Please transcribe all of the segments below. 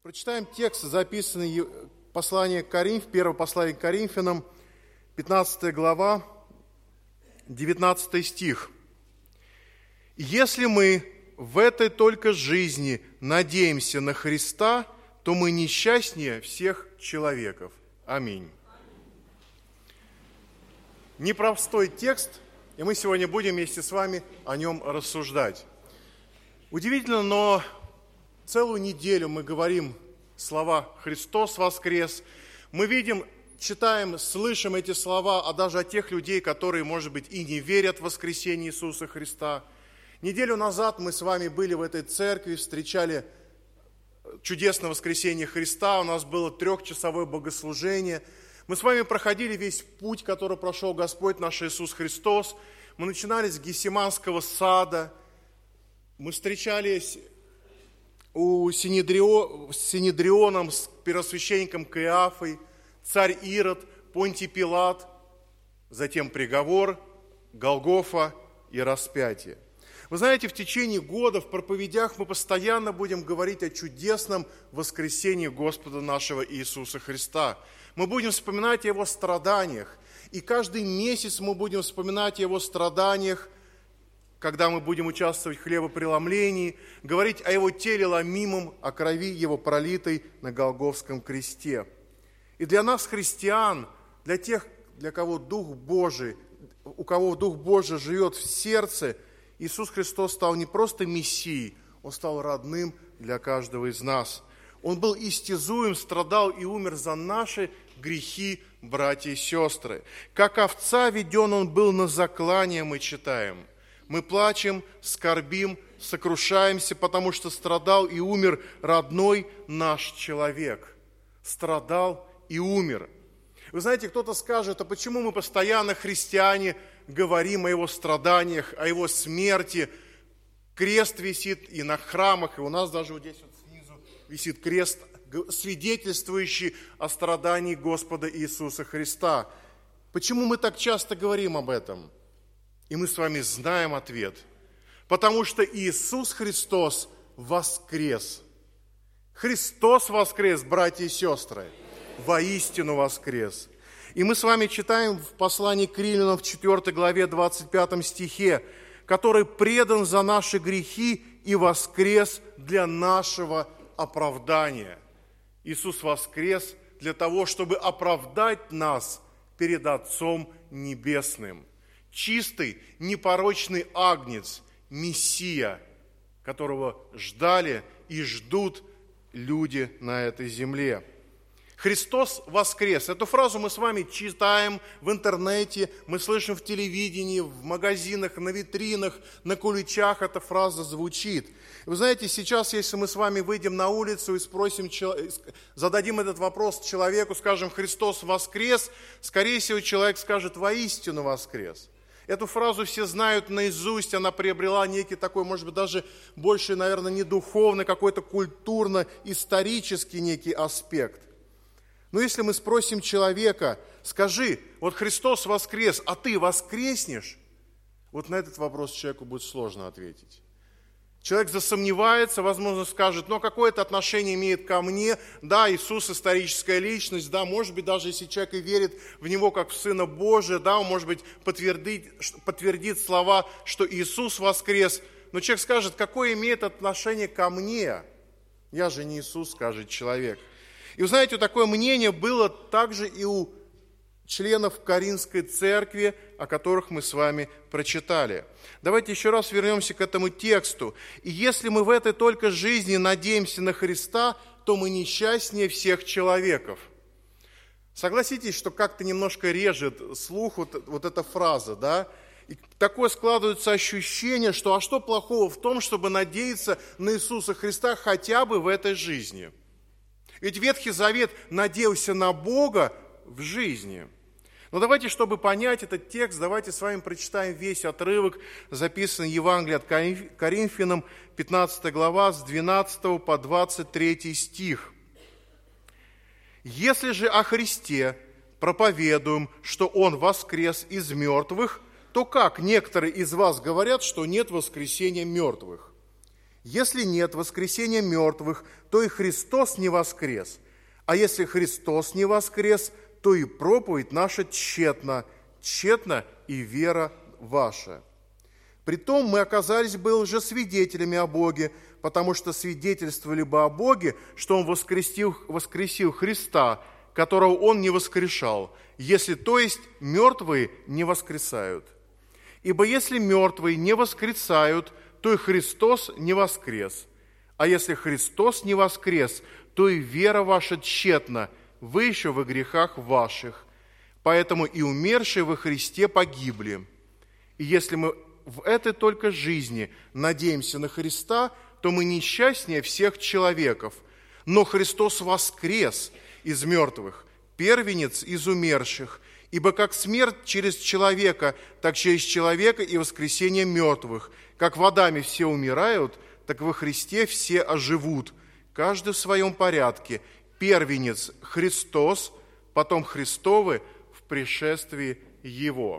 Прочитаем текст, записанный в первое послание к Коринфянам, 15 глава, 19 стих. «Если мы в этой только жизни надеемся на Христа, то мы несчастнее всех человеков». Аминь. Непростой текст, и мы сегодня будем вместе с вами о нем рассуждать. Удивительно, но целую неделю мы говорим слова «Христос воскрес». Мы видим, читаем, слышим эти слова, а даже от тех людей, которые, может быть, и не верят в воскресение Иисуса Христа. Неделю назад мы с вами были в этой церкви, встречали чудесное воскресение Христа, у нас было 3-часовое богослужение. Мы с вами проходили весь путь, который прошел Господь наш Иисус Христос. Мы начинали с Гефсиманского сада, мы встречались с Синедрионом, с первосвященником Каиафой, царь Ирод, Понтий Пилат, затем приговор, Голгофа и распятие. Вы знаете, в течение года в проповедях мы постоянно будем говорить о чудесном воскресении Господа нашего Иисуса Христа. Мы будем вспоминать о Его страданиях, и каждый месяц мы будем вспоминать о Его страданиях, когда мы будем участвовать в хлебопреломлении, говорить о Его теле ломимом, о крови Его пролитой на Голгофском кресте. И для нас, христиан, для тех, у кого Дух Божий живет в сердце, Иисус Христос стал не просто Мессией, Он стал родным для каждого из нас. Он был истязуем, страдал и умер за наши грехи, братья и сестры. Как овца веден Он был на заклание, мы читаем. Мы плачем, скорбим, сокрушаемся, потому что страдал и умер родной наш человек. Страдал и умер. Вы знаете, кто-то скажет, а почему мы постоянно, христиане, говорим о Его страданиях, о Его смерти? Крест висит и на храмах, и у нас даже вот здесь вот снизу висит крест, свидетельствующий о страдании Господа Иисуса Христа. Почему мы так часто говорим об этом? И мы с вами знаем ответ. Потому что Иисус Христос воскрес. Христос воскрес, братья и сестры. Воистину воскрес. И мы с вами читаем в послании к Римлянам в 4 главе 25 стихе, который предан за наши грехи и воскрес для нашего оправдания. Иисус воскрес для того, чтобы оправдать нас перед Отцом Небесным. Чистый, непорочный агнец, Мессия, которого ждали и ждут люди на этой земле. Христос воскрес. Эту фразу мы с вами читаем в интернете, мы слышим в телевидении, в магазинах, на витринах, на куличах эта фраза звучит. Вы знаете, сейчас, если мы с вами выйдем на улицу и зададим этот вопрос человеку, скажем, Христос воскрес, скорее всего, человек скажет, воистину воскрес. Эту фразу все знают наизусть, она приобрела некий такой, может быть, даже больше, наверное, не духовный, какой-то культурно-исторический некий аспект. Но если мы спросим человека, скажи, вот Христос воскрес, а ты воскреснешь? Вот на этот вопрос человеку будет сложно ответить. Человек засомневается, возможно, скажет, но какое-то отношение имеет ко мне. Да, Иисус историческая личность, да, может быть, даже если человек и верит в Него как в Сына Божия, да, он, может быть, подтвердит слова, что Иисус воскрес. Но человек скажет, какое имеет отношение ко мне? Я же не Иисус, скажет человек. И вы знаете, такое мнение было также и у членов Коринфской церкви, о которых мы с вами прочитали. Давайте еще раз вернемся к этому тексту. «И если мы в этой только жизни надеемся на Христа, то мы несчастнее всех человеков». Согласитесь, что как-то немножко режет слух вот эта фраза, да? И такое складывается ощущение, что а что плохого в том, чтобы надеяться на Иисуса Христа хотя бы в этой жизни? Ведь Ветхий Завет надеялся на Бога в жизни. Но давайте, чтобы понять этот текст, давайте с вами прочитаем весь отрывок, записанный в Евангелии от Коринфянам, 15 глава, с 12 по 23 стих. «Если же о Христе проповедуем, что Он воскрес из мертвых, то как некоторые из вас говорят, что нет воскресения мертвых? Если нет воскресения мертвых, то и Христос не воскрес. А если Христос не воскрес, то и проповедь наша тщетна, тщетна и вера ваша. Притом мы оказались бы лжесвидетелями о Боге, потому что свидетельствовали бы о Боге, что Он воскресил Христа, которого Он не воскрешал, если, то есть, мертвые не воскресают. Ибо если мертвые не воскресают, то и Христос не воскрес. А если Христос не воскрес, то и вера ваша тщетна, вы еще во грехах ваших. Поэтому и умершие во Христе погибли. И если мы в этой только жизни надеемся на Христа, то мы несчастнее всех человеков. Но Христос воскрес из мертвых, первенец из умерших. Ибо как смерть через человека, так через человека и воскресение мертвых. Как в Адаме все умирают, так во Христе все оживут, каждый в своем порядке. Первенец Христос, потом Христовы в пришествии Его.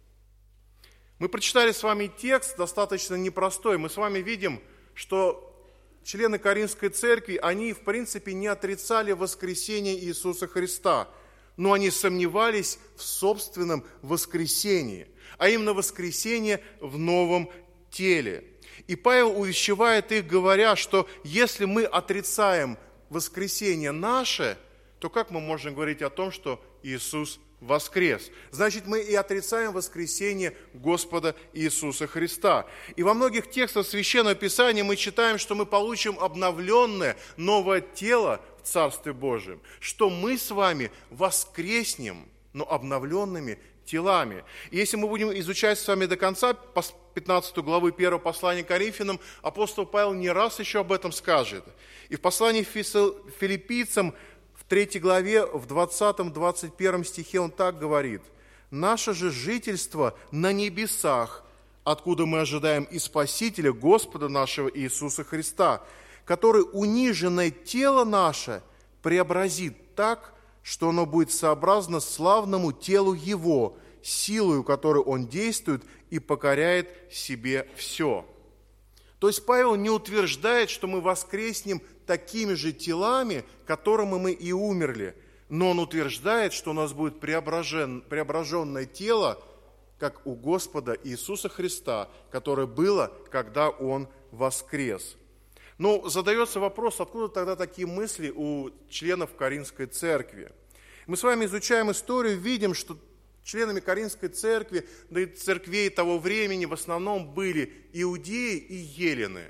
Мы прочитали с вами текст достаточно непростой. Мы с вами видим, что члены Коринфской церкви, они, в принципе, не отрицали воскресение Иисуса Христа, но они сомневались в собственном воскресении, а именно воскресение в новом теле. И Павел увещевает их, говоря, что если мы отрицаем воскресение наше, то как мы можем говорить о том, что Иисус воскрес? Значит, мы и отрицаем воскресение Господа Иисуса Христа. И во многих текстах Священного Писания мы читаем, что мы получим обновленное новое тело в Царстве Божьем, что мы с вами воскреснем, но обновленными телами. И если мы будем изучать с вами до конца 15 главы 1 послания к Коринфянам, апостол Павел не раз еще об этом скажет. И в послании филиппийцам в 3 главе, в 20-21 стихе он так говорит: «Наше же жительство на небесах, откуда мы ожидаем и Спасителя Господа нашего Иисуса Христа, который униженное тело наше преобразит так, что оно будет сообразно славному телу Его, силою которой Он действует и покоряет себе все». То есть Павел не утверждает, что мы воскреснем такими же телами, которыми мы и умерли, но он утверждает, что у нас будет преображенное тело, как у Господа Иисуса Христа, которое было, когда Он воскрес. Но задается вопрос, откуда тогда такие мысли у членов Коринфской церкви? Мы с вами изучаем историю, видим, что членами Коринфской церкви, да и церквей того времени в основном были иудеи и елены.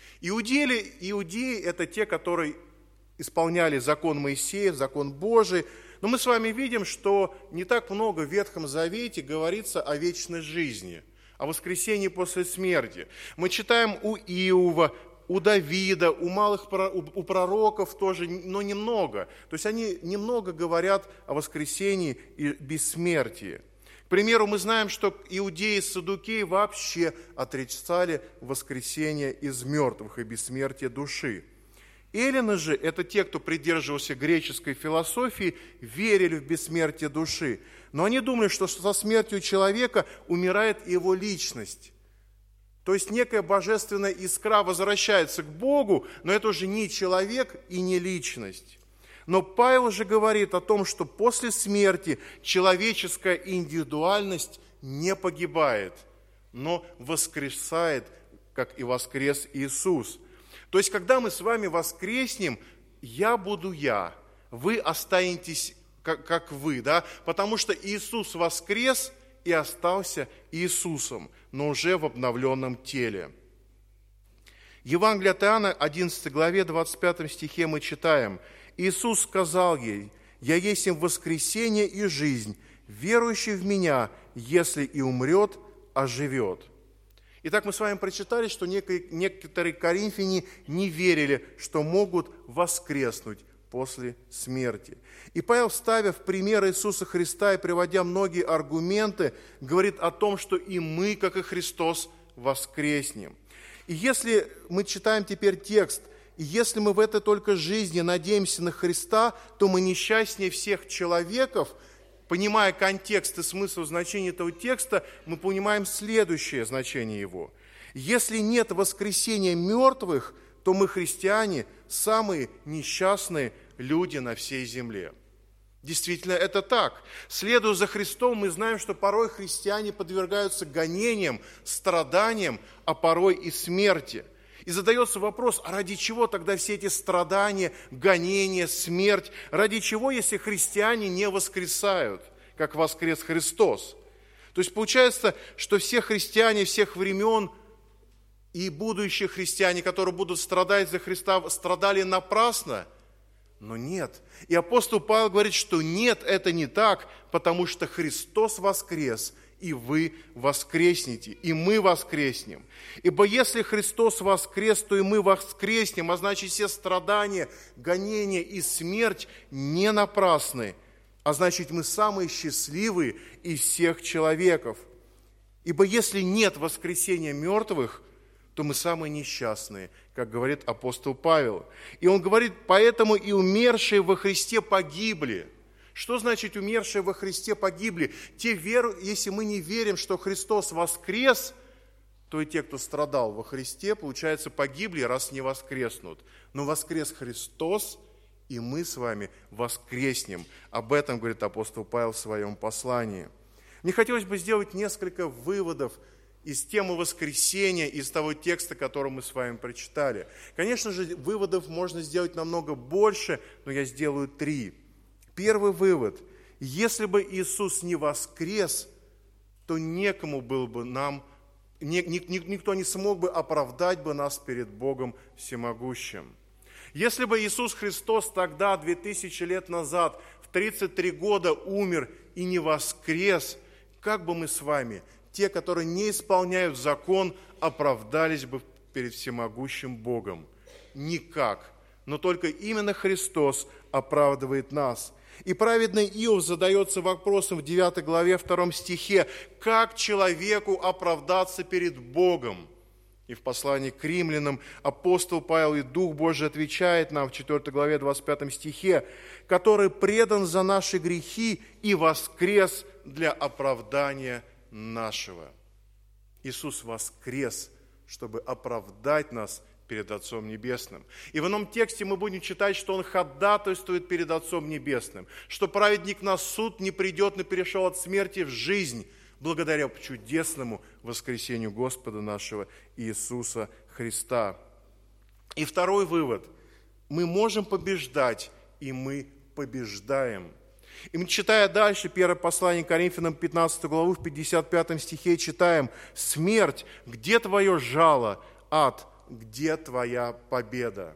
Иудеи – это те, которые исполняли закон Моисея, закон Божий. Но мы с вами видим, что не так много в Ветхом Завете говорится о вечной жизни, о воскресении после смерти. Мы читаем у Иова, у Давида, у пророков тоже, но немного. То есть они немного говорят о воскресении и бессмертии. К примеру, мы знаем, что иудеи и саддукеи вообще отрицали воскресение из мертвых и бессмертие души. Эллины же, это те, кто придерживался греческой философии, верили в бессмертие души. Но они думали, что со смертью человека умирает его личность. То есть некая божественная искра возвращается к Богу, но это уже не человек и не личность. Но Павел же говорит о том, что после смерти человеческая индивидуальность не погибает, но воскресает, как и воскрес Иисус. То есть, когда мы с вами воскреснем, я буду я, вы останетесь как вы, да? Потому что Иисус воскрес и остался Иисусом, но уже в обновленном теле. Евангелие от Иоанна, 11 главе, 25 стихе мы читаем: «Иисус сказал ей: Я есть им воскресение и жизнь, верующий в Меня, если и умрет, оживет». Итак, мы с вами прочитали, что некоторые коринфяне не верили, что могут воскреснуть после смерти. И Павел, ставя в пример Иисуса Христа и приводя многие аргументы, говорит о том, что и мы, как и Христос, воскреснем. И если мы читаем теперь текст, и если мы в этой только жизни надеемся на Христа, то мы несчастнее всех человеков. Понимая контекст и смысл значения этого текста, мы понимаем следующее значение его. Если нет воскресения мертвых, то мы, христиане, самые несчастные люди на всей земле. Действительно, это так. Следуя за Христом, мы знаем, что порой христиане подвергаются гонениям, страданиям, а порой и смерти. И задается вопрос, а ради чего тогда все эти страдания, гонения, смерть? Ради чего, если христиане не воскресают, как воскрес Христос? То есть получается, что все христиане всех времен и будущие христиане, которые будут страдать за Христа, страдали напрасно? Но нет. И апостол Павел говорит, что нет, это не так, потому что Христос воскрес, и вы воскреснете, и мы воскреснем. Ибо если Христос воскрес, то и мы воскреснем, а значит все страдания, гонения и смерть не напрасны, а значит мы самые счастливые из всех человеков. Ибо если нет воскресения мертвых, то мы самые несчастные, как говорит апостол Павел. И он говорит, поэтому и умершие во Христе погибли. Что значит умершие во Христе погибли? Если мы не верим, что Христос воскрес, то и те, кто страдал во Христе, получается, погибли, раз не воскреснут. Но воскрес Христос, и мы с вами воскреснем. Об этом говорит апостол Павел в своем послании. Мне хотелось бы сделать несколько выводов из темы воскресения, из того текста, который мы с вами прочитали. Конечно же, выводов можно сделать намного больше, но я сделаю 3. Первый вывод. Если бы Иисус не воскрес, то некому было бы нам, никто не смог бы оправдать бы нас перед Богом Всемогущим. Если бы Иисус Христос тогда, 2000 лет назад, в 33 года умер и не воскрес, как бы мы с вами, те, которые не исполняют закон, оправдались бы перед всемогущим Богом? Никак. Но только именно Христос оправдывает нас. И праведный Иов задается вопросом в 9 главе 2 стихе, как человеку оправдаться перед Богом? И в послании к римлянам апостол Павел и Дух Божий отвечает нам в 4 главе 25 стихе, который предан за наши грехи и воскрес для оправдания нашего. Иисус воскрес, чтобы оправдать нас перед Отцом Небесным. И в ином тексте мы будем читать, что Он ходатайствует перед Отцом Небесным, что праведник на суд не придет, но перешел от смерти в жизнь, благодаря чудесному воскресению Господа нашего Иисуса Христа. И второй вывод. Мы можем побеждать, и мы побеждаем. И мы, читая дальше, первое послание к Коринфянам, 15 главу, в 55 стихе читаем: «Смерть, где твое жало? Ад, где твоя победа?»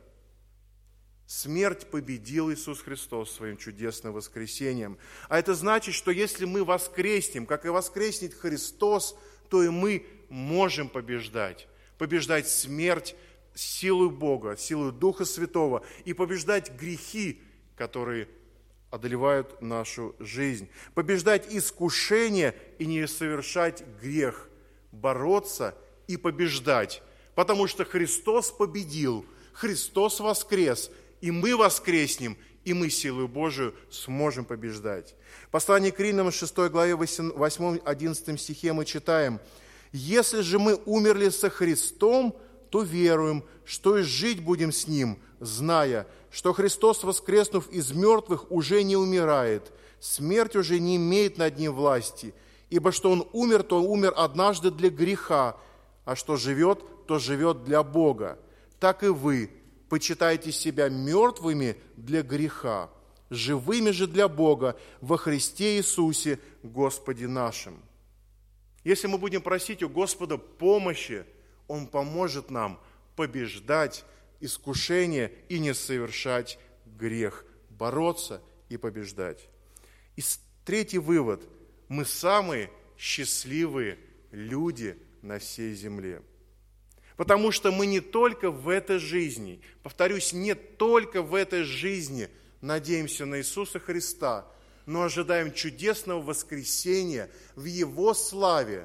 Смерть победил Иисус Христос своим чудесным воскресением. А это значит, что если мы воскреснем, как и воскреснет Христос, то и мы можем побеждать. Побеждать смерть силой Бога, силой Духа Святого, и побеждать грехи, которые одолевают нашу жизнь. Побеждать искушение и не совершать грех. Бороться и побеждать. Потому что Христос победил, Христос воскрес, и мы воскреснем, и мы силой Божию сможем побеждать. Послание к Римлянам, 6 главе, 8-11 стихе мы читаем: «Если же мы умерли со Христом, то веруем, что и жить будем с Ним, зная, что Христос, воскреснув из мертвых, уже не умирает, смерть уже не имеет над Ним власти, ибо что Он умер, то Он умер однажды для греха, а что живет, то живет для Бога. Так и вы почитайте себя мертвыми для греха, живыми же для Бога во Христе Иисусе, Господе нашим». Если мы будем просить у Господа помощи, Он поможет нам побеждать искушение и не совершать грех, бороться и побеждать. И третий вывод. Мы самые счастливые люди на всей земле. Потому что мы не только в этой жизни, повторюсь, не только в этой жизни надеемся на Иисуса Христа, но ожидаем чудесного воскресения в Его славе,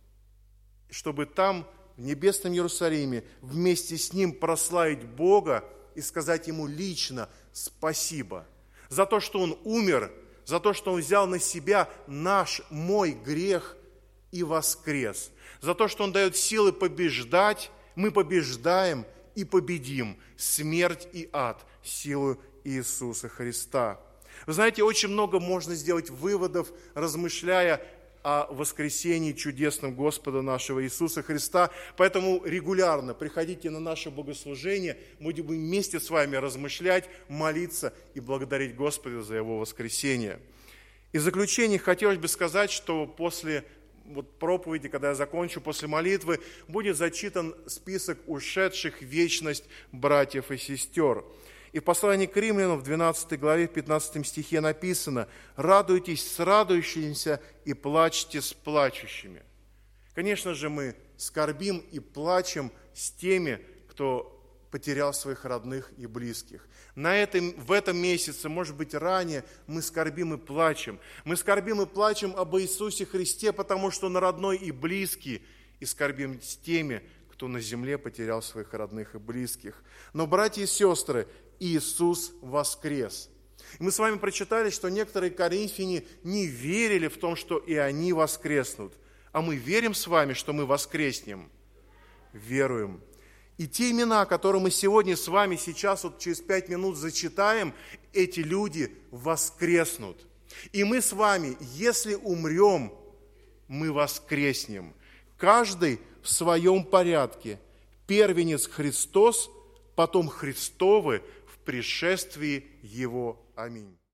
чтобы там, в небесном Иерусалиме, вместе с Ним прославить Бога и сказать Ему лично спасибо за то, что Он умер, за то, что Он взял на себя мой грех и воскрес. За то, что Он дает силы побеждать, мы побеждаем и победим смерть и ад силою Иисуса Христа. Вы знаете, очень много можно сделать выводов, размышляя о воскресении чудесном Господа нашего Иисуса Христа. Поэтому регулярно приходите на наше богослужение, мы будем вместе с вами размышлять, молиться и благодарить Господа за Его воскресение. И в заключение хотелось бы сказать, что после проповеди, когда я закончу, после молитвы, будет зачитан список ушедших в вечность братьев и сестер. И в послании к Римлянам в 12 главе, в 15 стихе написано: «Радуйтесь с радующимися и плачьте с плачущими». Конечно же, мы скорбим и плачем с теми, кто потерял своих родных и близких. В этом месяце, может быть, ранее, мы скорбим и плачем. Мы скорбим и плачем об Иисусе Христе, потому что Он родной и близкий, и скорбим с теми, кто на земле потерял своих родных и близких. Но, братья и сестры, Иисус воскрес. И мы с вами прочитали, что некоторые коринфяне не верили в том, что и они воскреснут. А мы верим с вами, что мы воскреснем? Веруем. И те имена, которые мы сегодня с вами сейчас, через 5 минут зачитаем, эти люди воскреснут. И мы с вами, если умрем, мы воскреснем. Каждый в своем порядке. Первенец Христос, потом Христовы в пришествии Его. Аминь.